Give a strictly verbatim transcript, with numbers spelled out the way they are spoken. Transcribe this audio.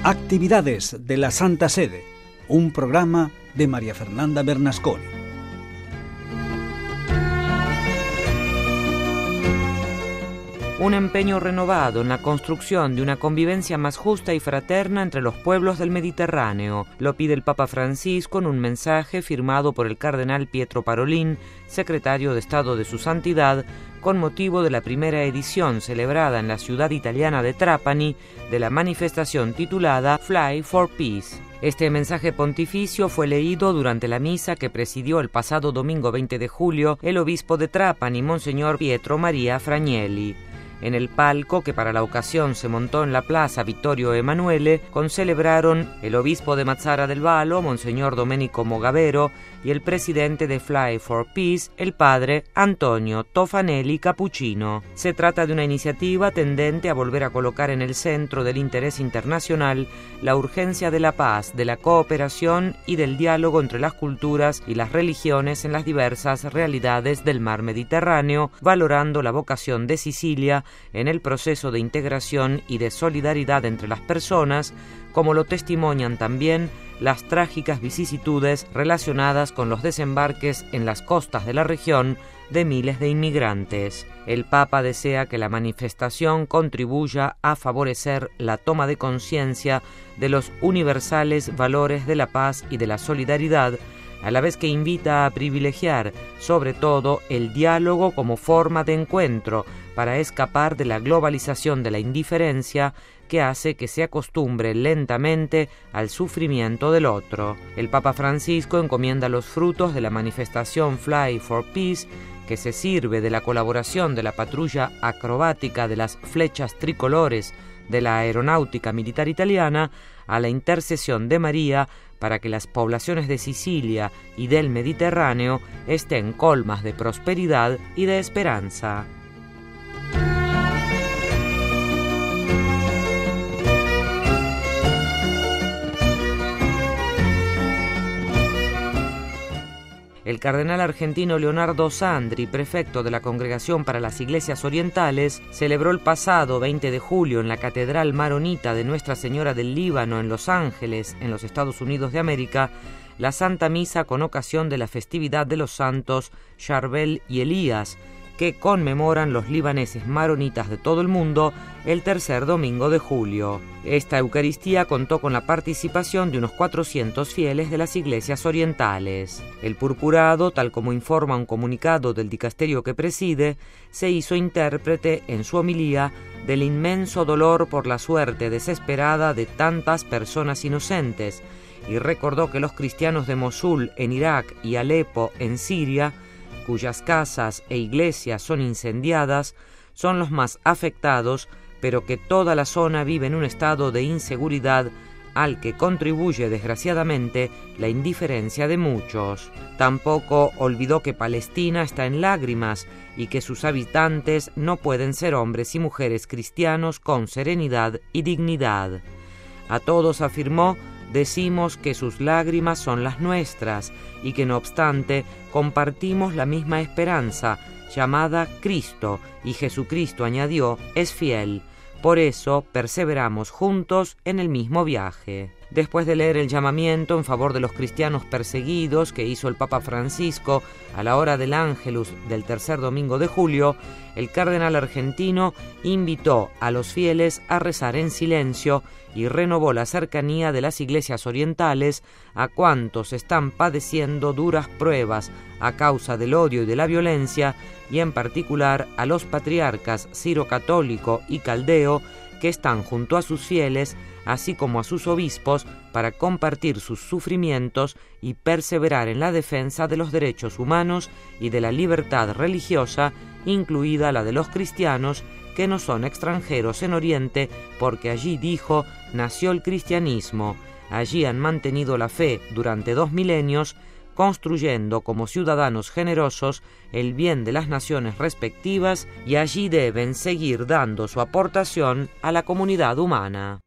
Actividades de la Santa Sede, un programa de María Fernanda Bernasconi. Un empeño renovado en la construcción de una convivencia más justa y fraterna entre los pueblos del Mediterráneo. Lo pide el Papa Francisco en un mensaje firmado por el cardenal Pietro Parolin, secretario de Estado de su Santidad, con motivo de la primera edición celebrada en la ciudad italiana de Trapani de la manifestación titulada Fly for Peace. Este mensaje pontificio fue leído durante la misa que presidió el pasado domingo veinte de julio el obispo de Trapani, Monseñor Pietro Maria Fragnelli. En el palco, que para la ocasión se montó en la plaza Vittorio Emanuele, concelebraron el obispo de Mazara del Vallo, Monseñor Domenico Mogavero, y el presidente de Fly for Peace, el padre Antonio Tofanelli Cappuccino. Se trata de una iniciativa tendente a volver a colocar en el centro del interés internacional la urgencia de la paz, de la cooperación y del diálogo entre las culturas y las religiones en las diversas realidades del mar Mediterráneo, valorando la vocación de Sicilia en el proceso de integración y de solidaridad entre las personas, como lo testimonian también las trágicas vicisitudes relacionadas con los desembarques en las costas de la región de miles de inmigrantes. El Papa desea que la manifestación contribuya a favorecer la toma de conciencia de los universales valores de la paz y de la solidaridad, a la vez que invita a privilegiar, sobre todo, el diálogo como forma de encuentro para escapar de la globalización de la indiferencia que hace que se acostumbre lentamente al sufrimiento del otro. El Papa Francisco encomienda los frutos de la manifestación Fly for Peace, que se sirve de la colaboración de la patrulla acrobática de las flechas tricolores de la aeronáutica militar italiana, a la intercesión de María para que las poblaciones de Sicilia y del Mediterráneo estén colmas de prosperidad y de esperanza. El cardenal argentino Leonardo Sandri, prefecto de la Congregación para las Iglesias Orientales, celebró el pasado veinte de julio en la Catedral Maronita de Nuestra Señora del Líbano en Los Ángeles, en los Estados Unidos de América, la Santa Misa con ocasión de la festividad de los santos Charbel y Elías, que conmemoran los libaneses maronitas de todo el mundo el tercer domingo de julio. Esta Eucaristía contó con la participación de unos cuatrocientos fieles de las iglesias orientales. El purpurado, tal como informa un comunicado del dicasterio que preside, se hizo intérprete en su homilía del inmenso dolor por la suerte desesperada de tantas personas inocentes y recordó que los cristianos de Mosul en Irak y Alepo en Siria, cuyas casas e iglesias son incendiadas, son los más afectados, pero que toda la zona vive en un estado de inseguridad al que contribuye desgraciadamente la indiferencia de muchos. Tampoco olvidó que Palestina está en lágrimas y que sus habitantes no pueden ser hombres y mujeres cristianos con serenidad y dignidad. A todos afirmó: decimos que sus lágrimas son las nuestras y que no obstante compartimos la misma esperanza llamada Cristo, y Jesucristo, añadió, es fiel. Por eso perseveramos juntos en el mismo viaje. Después de leer el llamamiento en favor de los cristianos perseguidos que hizo el Papa Francisco a la hora del Ángelus del tercer domingo de julio, el cardenal argentino invitó a los fieles a rezar en silencio y renovó la cercanía de las iglesias orientales a cuantos están padeciendo duras pruebas a causa del odio y de la violencia, y en particular a los patriarcas Ciro-Católico y Caldeo, que están junto a sus fieles, así como a sus obispos, para compartir sus sufrimientos y perseverar en la defensa de los derechos humanos y de la libertad religiosa, incluida la de los cristianos, que no son extranjeros en Oriente, porque allí, dijo, nació el cristianismo. Allí han mantenido la fe durante dos milenios, construyendo como ciudadanos generosos el bien de las naciones respectivas, y allí deben seguir dando su aportación a la comunidad humana.